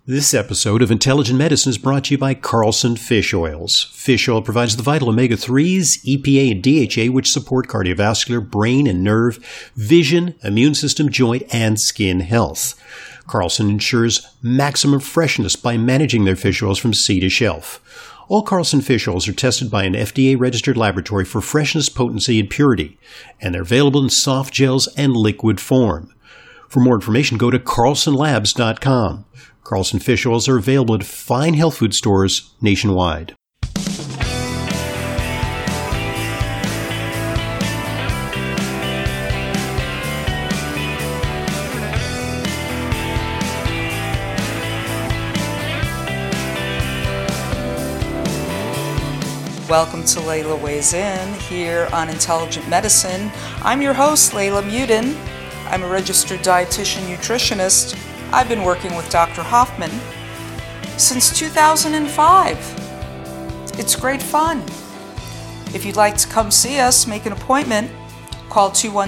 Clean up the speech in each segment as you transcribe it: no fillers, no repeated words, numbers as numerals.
This episode of Intelligent Medicine is brought to you by Carlson Fish Oils. Fish oil provides the vital omega-3s, EPA, and DHA, which support cardiovascular, brain and nerve, vision, immune system, joint, and skin health. Carlson ensures maximum freshness by managing their fish oils from sea to shelf. All Carlson fish oils are tested by an FDA-registered laboratory for freshness, potency, and purity, and they're available in soft gels and liquid form. For more information, go to carlsonlabs.com. Carlson fish oils are available at fine health food stores nationwide. Welcome to Layla Weighs In here on Intelligent Medicine. I'm your host, Layla Mudin. I'm a registered dietitian nutritionist. I've been working with Dr. Hoffman since 2005. It's great fun. If you'd like to come see us, make an appointment, call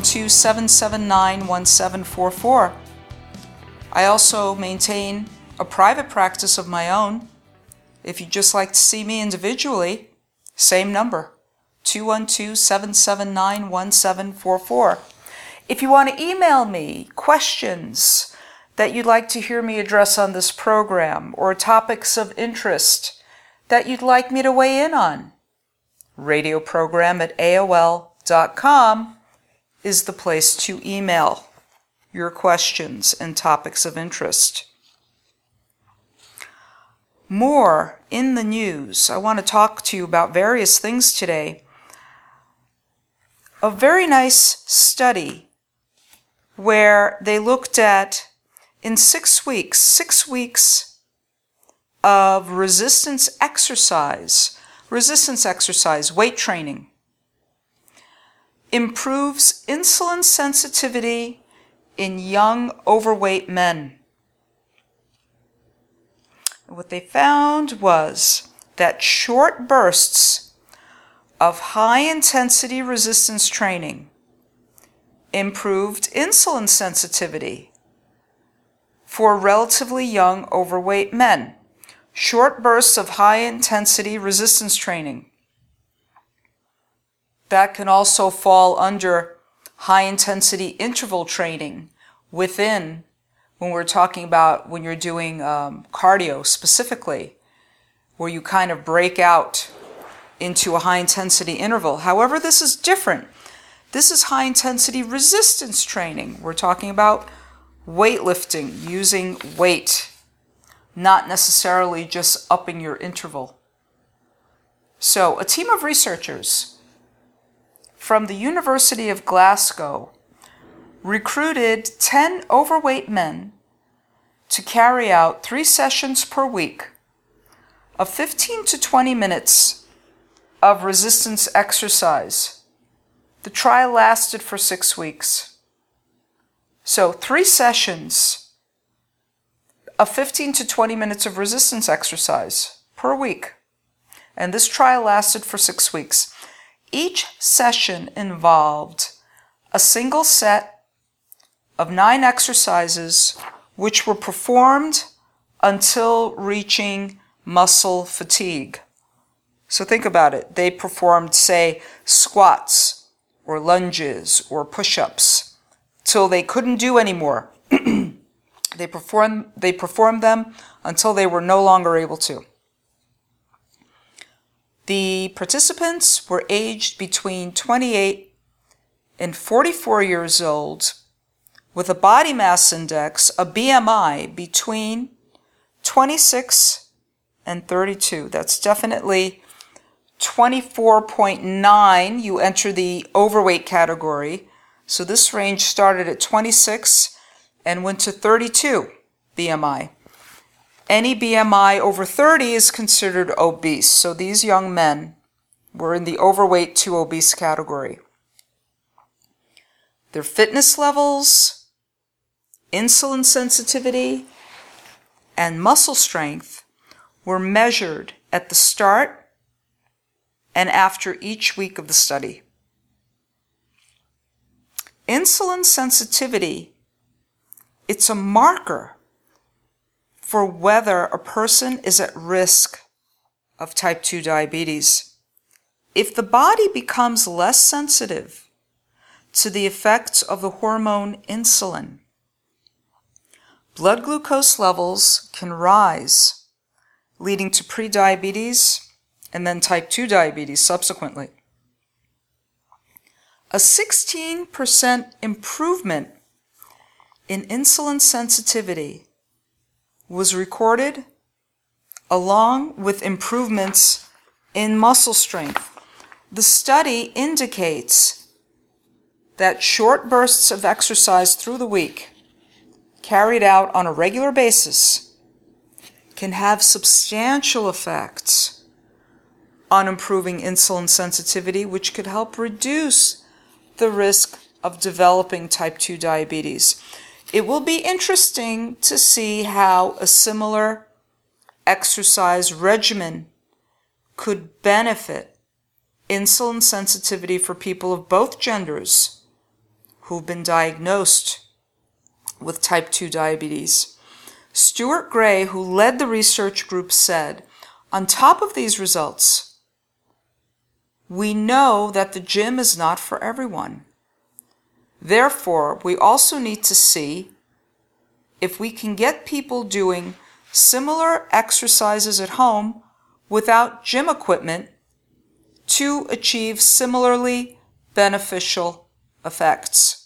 212-779-1744. I also maintain a private practice of my own. If you'd just like to see me individually, same number, 212-779-1744. If you want to email me questions that you'd like to hear me address on this program, or topics of interest that you'd like me to weigh in on, radioprogram@aol.com is the place to email your questions and topics of interest. More in the news. I want to talk to you about various things today. A very nice study where they looked at, in 6 weeks of resistance exercise, weight training, improves insulin sensitivity in young overweight men. What they found was that short bursts of high-intensity resistance training improved insulin sensitivity for relatively young overweight men. Short bursts of high-intensity resistance training. That can also fall under high-intensity interval training within, when we're talking about when you're doing cardio specifically, where you kind of break out into a high-intensity interval. However, this is different. This is high-intensity resistance training. We're talking about weightlifting, using weight, not necessarily just upping your interval. So, a team of researchers from the University of Glasgow recruited 10 overweight men to carry out 3 sessions per week of 15 to 20 minutes of resistance exercise. The trial lasted for 6 weeks. So 3 sessions of 15 to 20 minutes of resistance exercise per week. And this trial lasted for 6 weeks. Each session involved a single set of 9 exercises which were performed until reaching muscle fatigue. So think about it. They performed, say, squats or lunges or push-ups till they couldn't do anymore. They performed them until they were no longer able to. The participants were aged between 28 and 44 years old with a body mass index, a BMI, between 26 and 32. That's definitely 24.9. You enter the overweight category. So this range started at 26 and went to 32 BMI. Any BMI over 30 is considered obese. So these young men were in the overweight to obese category. Their fitness levels, insulin sensitivity, and muscle strength were measured at the start and after each week of the study. Insulin sensitivity, it's a marker for whether a person is at risk of type 2 diabetes. If the body becomes less sensitive to the effects of the hormone insulin, blood glucose levels can rise, leading to prediabetes and then type 2 diabetes subsequently. A 16% improvement in insulin sensitivity was recorded, along with improvements in muscle strength. The study indicates that short bursts of exercise through the week, carried out on a regular basis, can have substantial effects on improving insulin sensitivity, which could help reduce the risk of developing type 2 diabetes. It will be interesting to see how a similar exercise regimen could benefit insulin sensitivity for people of both genders who've been diagnosed with type 2 diabetes. Stuart Gray, who led the research group, said, on top of these results, we know that the gym is not for everyone. Therefore, we also need to see if we can get people doing similar exercises at home without gym equipment to achieve similarly beneficial effects.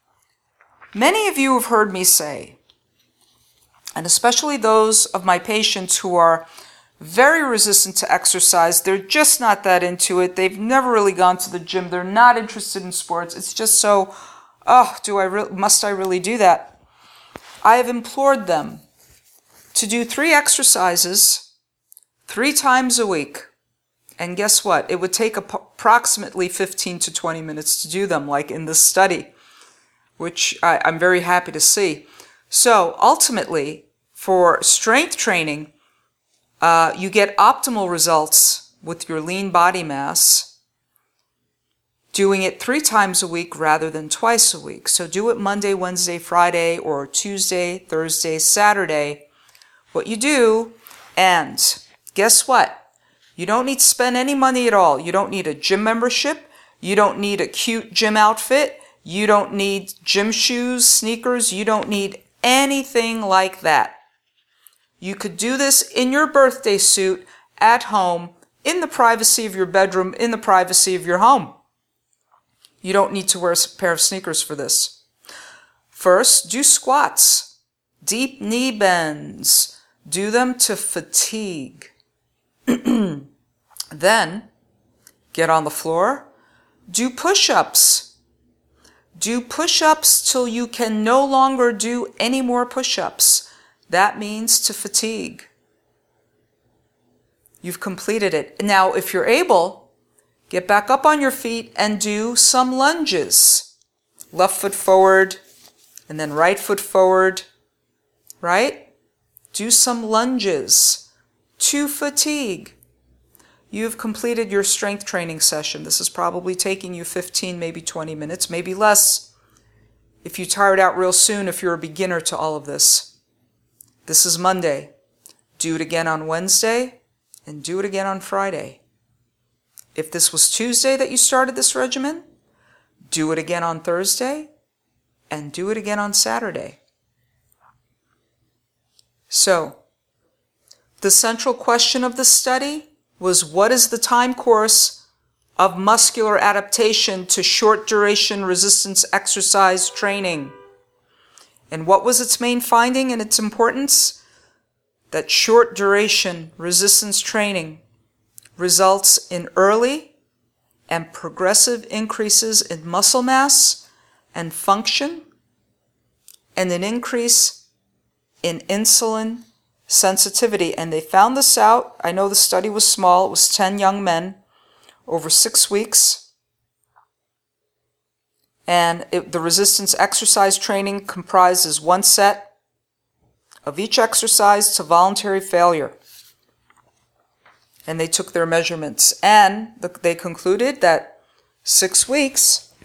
Many of you have heard me say, and especially those of my patients who are very resistant to exercise, they're just not that into it, they've never really gone to the gym, they're not interested in sports, it's just so, must I really do that? I have implored them to do 3 exercises 3 times a week. And guess what? It would take approximately 15 to 20 minutes to do them, like in this study, which I'm very happy to see. So ultimately, for strength training, you get optimal results with your lean body mass doing it 3 times a week rather than twice a week. So do it Monday, Wednesday, Friday, or Tuesday, Thursday, Saturday. What you do, and guess what? You don't need to spend any money at all. You don't need a gym membership. You don't need a cute gym outfit. You don't need gym shoes, sneakers. You don't need anything like that. You could do this in your birthday suit at home, in the privacy of your bedroom, in the privacy of your home. You don't need to wear a pair of sneakers for this. First, do squats, deep knee bends. Do them to fatigue. Then, get on the floor, do push-ups. Do push-ups till you can no longer do any more push-ups. That means to fatigue. You've completed it. Now, if you're able, get back up on your feet and do some lunges. Left foot forward, and then right foot forward, right? Do some lunges to fatigue. You've completed your strength training session. This is probably taking you 15, maybe 20 minutes, maybe less. If you tire it out real soon, if you're a beginner to all of this. This is Monday. Do it again on Wednesday and do it again on Friday. If this was Tuesday that you started this regimen, do it again on Thursday and do it again on Saturday. So, the central question of the study was, what is the time course of muscular adaptation to short duration resistance exercise training? And what was its main finding and its importance? That short duration resistance training results in early and progressive increases in muscle mass and function, and an increase in insulin sensitivity. And they found this out. I know the study was small. It was 10 young men over 6 weeks. And the resistance exercise training comprises 1 set of each exercise to voluntary failure. And they took their measurements. And they concluded that 6 weeks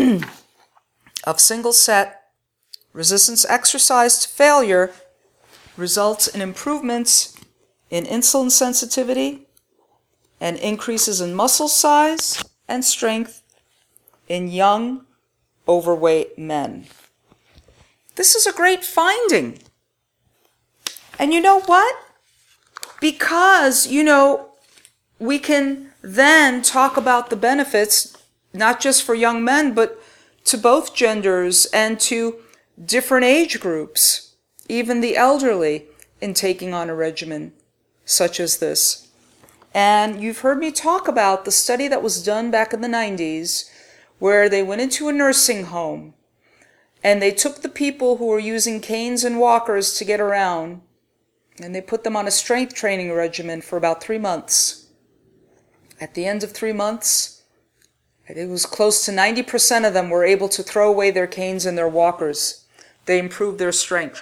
of single set resistance exercise to failure results in improvements in insulin sensitivity and increases in muscle size and strength in young, overweight men. This is a great finding. And you know what? Because, we can then talk about the benefits, not just for young men, but to both genders and to different age groups, even the elderly, in taking on a regimen such as this. And you've heard me talk about the study that was done back in the 90s, where they went into a nursing home and they took the people who were using canes and walkers to get around, and they put them on a strength training regimen for about 3 months. At the end of 3 months, it was close to 90% of them were able to throw away their canes and their walkers. They improved their strength.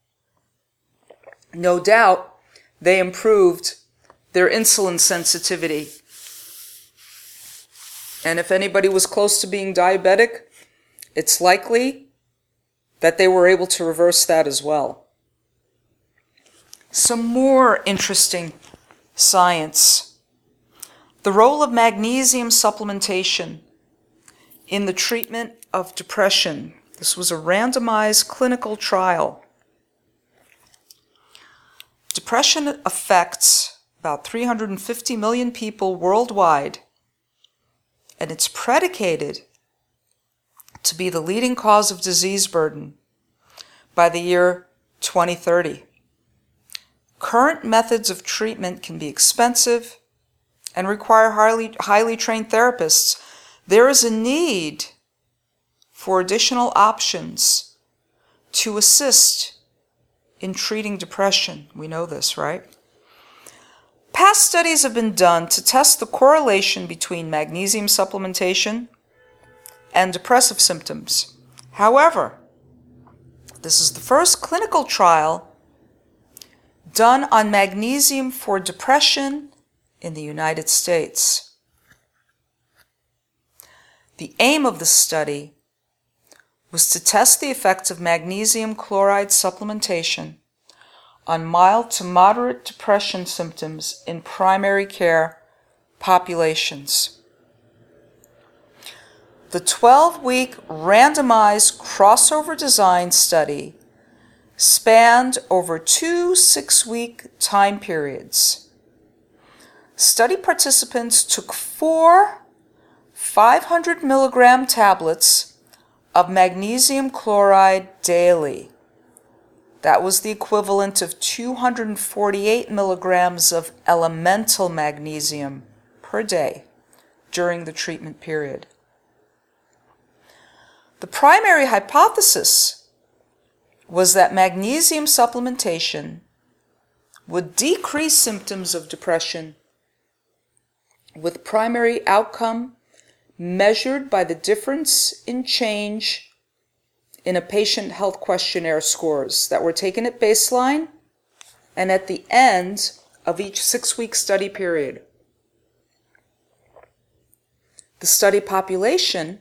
No doubt, they improved their insulin sensitivity. And if anybody was close to being diabetic, it's likely that they were able to reverse that as well. Some more interesting science. The role of magnesium supplementation in the treatment of depression. This was a randomized clinical trial. Depression affects about 350 million people worldwide, and it's predicated to be the leading cause of disease burden by the year 2030. Current methods of treatment can be expensive and require highly trained therapists. There is a need for additional options to assist in treating depression. We know this, right? Past studies have been done to test the correlation between magnesium supplementation and depressive symptoms. However, this is the first clinical trial done on magnesium for depression in the United States. The aim of the study was to test the effects of magnesium chloride supplementation on mild to moderate depression symptoms in primary care populations. The 12-week randomized crossover design study spanned over 2 6-week time periods. Study participants took 4 500 milligram tablets of magnesium chloride daily. That was the equivalent of 248 milligrams of elemental magnesium per day during the treatment period. The primary hypothesis was that magnesium supplementation would decrease symptoms of depression, with primary outcome measured by the difference in change in a patient health questionnaire scores that were taken at baseline and at the end of each 6-week study period. The study population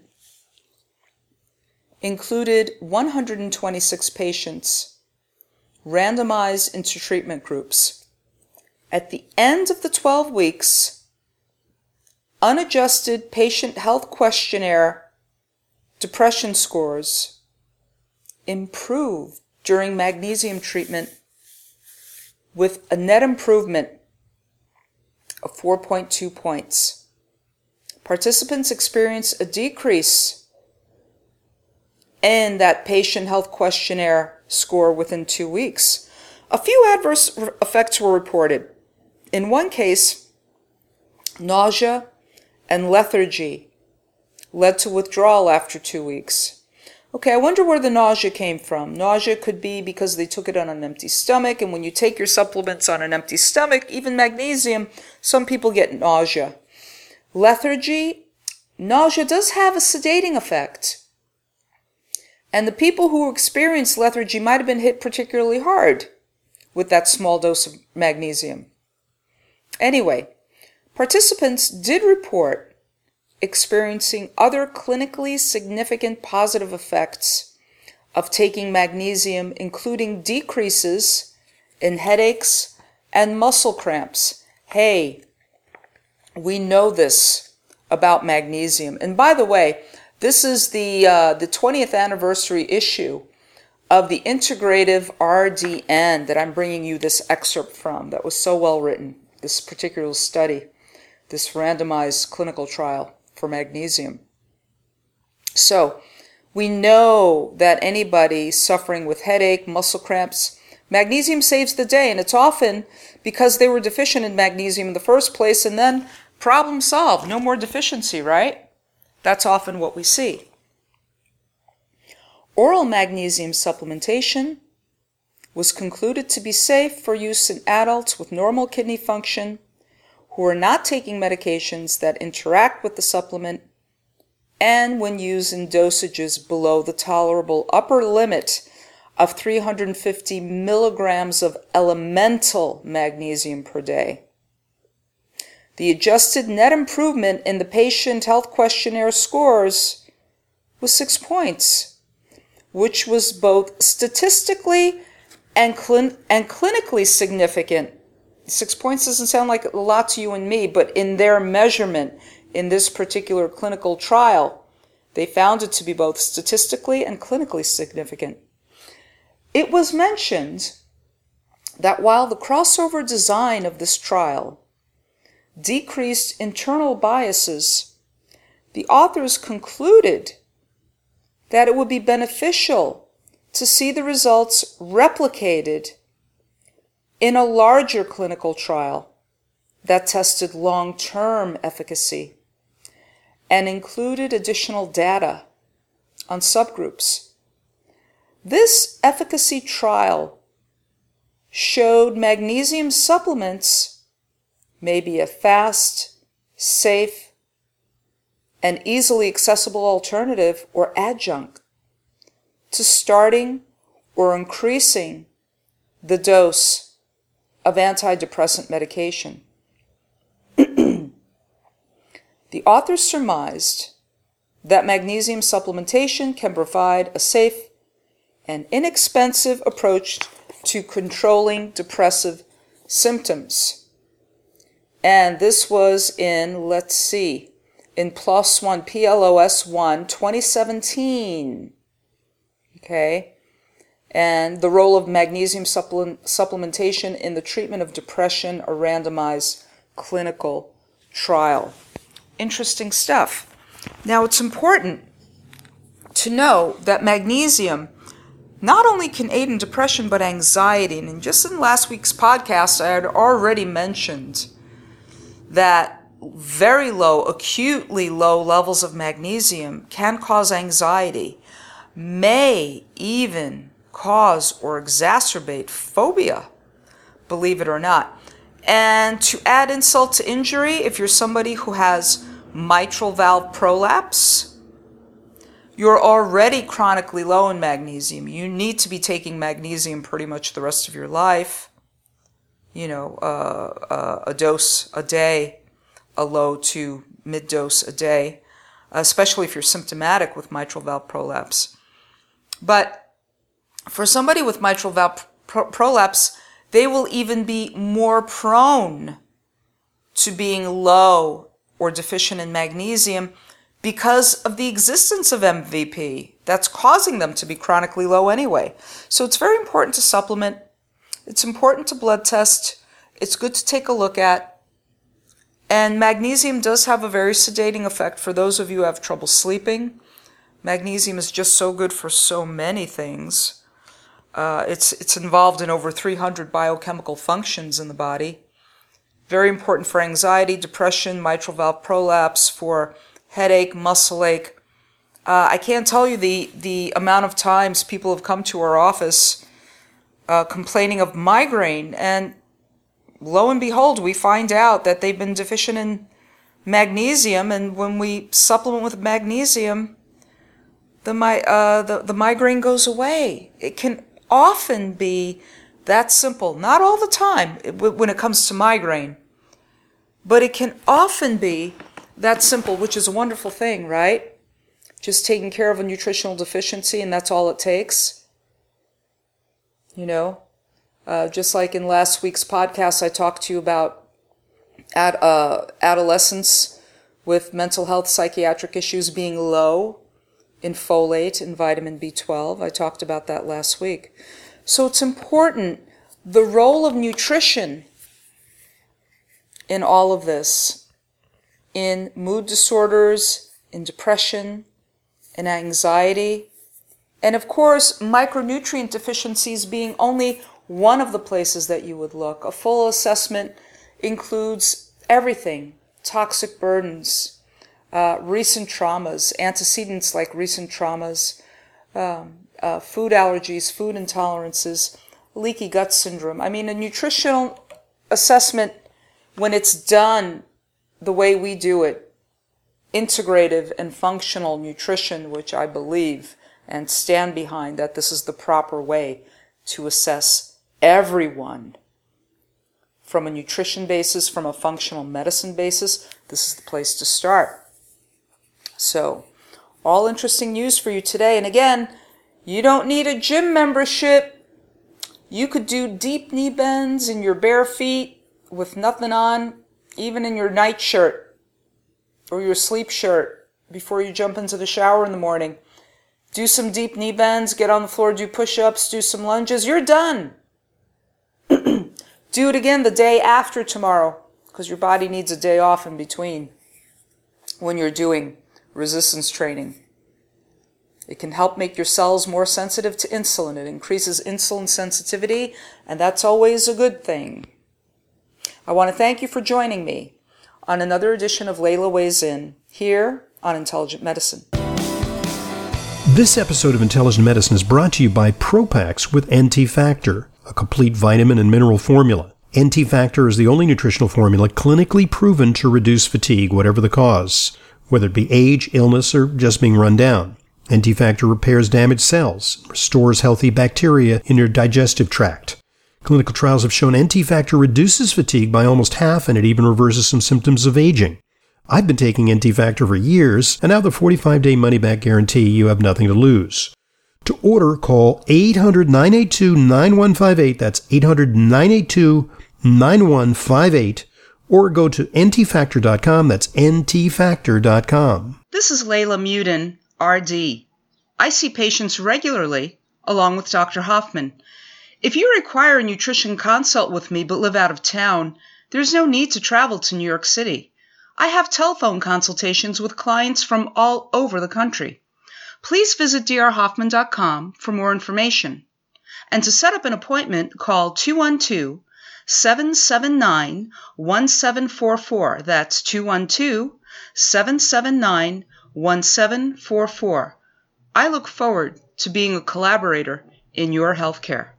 included 126 patients randomized into treatment groups. At the end of the 12 weeks, unadjusted patient health questionnaire depression scores improved during magnesium treatment with a net improvement of 4.2 points. Participants experienced a decrease in that patient health questionnaire score within 2 weeks. A few adverse effects were reported. In one case, nausea and lethargy led to withdrawal after 2 weeks. Okay, I wonder where the nausea came from. Nausea could be because they took it on an empty stomach, and when you take your supplements on an empty stomach, even magnesium, some people get nausea. Lethargy, nausea does have a sedating effect. And the people who experienced lethargy might have been hit particularly hard with that small dose of magnesium. Anyway, participants did report experiencing other clinically significant positive effects of taking magnesium, including decreases in headaches and muscle cramps. Hey, we know this about magnesium. And by the way, this is the 20th anniversary issue of the Integrative RDN that I'm bringing you this excerpt from. That was so well written, this particular study, this randomized clinical trial for magnesium. So we know that anybody suffering with headache, muscle cramps, magnesium saves the day, and it's often because they were deficient in magnesium in the first place, and then problem solved, no more deficiency, right? That's often what we see. Oral magnesium supplementation was concluded to be safe for use in adults with normal kidney function who are not taking medications that interact with the supplement, and when used in dosages below the tolerable upper limit of 350 milligrams of elemental magnesium per day. The adjusted net improvement in the patient health questionnaire scores was 6 points, which was both statistically and clinically significant. 6 points doesn't sound like a lot to you and me, but in their measurement in this particular clinical trial, they found it to be both statistically and clinically significant. It was mentioned that while the crossover design of this trial decreased internal biases, the authors concluded that it would be beneficial to see the results replicated in a larger clinical trial that tested long-term efficacy and included additional data on subgroups. This efficacy trial showed magnesium supplements may be a fast, safe, and easily accessible alternative or adjunct to starting or increasing the dose of antidepressant medication. The authors surmised that magnesium supplementation can provide a safe and inexpensive approach to controlling depressive symptoms. And this was in, let's see, in PLOS One, 2017. Okay? And the role of magnesium supplementation in the treatment of depression, a randomized clinical trial. Interesting stuff. Now, it's important to know that magnesium not only can aid in depression, but anxiety. And just in last week's podcast, I had already mentioned that very low, acutely low levels of magnesium can cause anxiety, may even cause or exacerbate phobia, believe it or not. And to add insult to injury, if you're somebody who has mitral valve prolapse, you're already chronically low in magnesium. You need to be taking magnesium pretty much the rest of your life. You know, a dose a day, a low to mid dose a day, especially if you're symptomatic with mitral valve prolapse. But for somebody with mitral valve prolapse, they will even be more prone to being low or deficient in magnesium because of the existence of MVP that's causing them to be chronically low anyway. So it's very important to supplement. It's important to blood test. It's good to take a look at. And magnesium does have a very sedating effect for those of you who have trouble sleeping. Magnesium is just so good for so many things. It's involved in over 300 biochemical functions in the body. Very important for anxiety, depression, mitral valve prolapse, for headache, muscle ache. I can't tell you the amount of times people have come to our office complaining of migraine, and lo and behold, we find out that they've been deficient in magnesium, and when we supplement with magnesium, the migraine goes away. It can often be that simple. Not all the time when it comes to migraine, but it can often be that simple, which is a wonderful thing, right? Just taking care of a nutritional deficiency, and that's all it takes. You know, Just like in last week's podcast, I talked to you about adolescents with mental health psychiatric issues being low in folate and vitamin B12. I talked about that last week. So it's important, the role of nutrition in all of this, in mood disorders, in depression, in anxiety, and of course, micronutrient deficiencies being only one of the places that you would look. A full assessment includes everything: toxic burdens, recent traumas, antecedents like recent traumas, food allergies, food intolerances, leaky gut syndrome. I mean, a nutritional assessment, when it's done the way we do it, integrative and functional nutrition, which I believe and stand behind that this is the proper way to assess everyone from a nutrition basis, from a functional medicine basis. This is the place to start. So, all interesting news for you today. And again, you don't need a gym membership. You could do deep knee bends in your bare feet with nothing on, even in your nightshirt or your sleep shirt before you jump into the shower in the morning. Do some deep knee bends, get on the floor, do push-ups, do some lunges. You're done. Do it again the day after tomorrow, because your body needs a day off in between when you're doing resistance training. It can help make your cells more sensitive to insulin. It increases insulin sensitivity, and that's always a good thing. I want to thank you for joining me on another edition of Layla Weighs In, here on Intelligent Medicine. This episode of Intelligent Medicine is brought to you by Propax with NT Factor, a complete vitamin and mineral formula. NT Factor is the only nutritional formula clinically proven to reduce fatigue, whatever the cause, whether it be age, illness, or just being run down. NT Factor repairs damaged cells, restores healthy bacteria in your digestive tract. Clinical trials have shown NT Factor reduces fatigue by almost half, and it even reverses some symptoms of aging. I've been taking NT Factor for years, and now the 45-day money-back guarantee, you have nothing to lose. To order, call 800-982-9158. That's 800-982-9158. Or go to ntfactor.com. That's ntfactor.com. This is Layla Mudin, RD. I see patients regularly, along with Dr. Hoffman. If you require a nutrition consult with me but live out of town, there's no need to travel to New York City. I have telephone consultations with clients from all over the country. Please visit drhoffman.com for more information. And to set up an appointment, call 212-779-1744. That's 212-779-1744. I look forward to being a collaborator in your healthcare.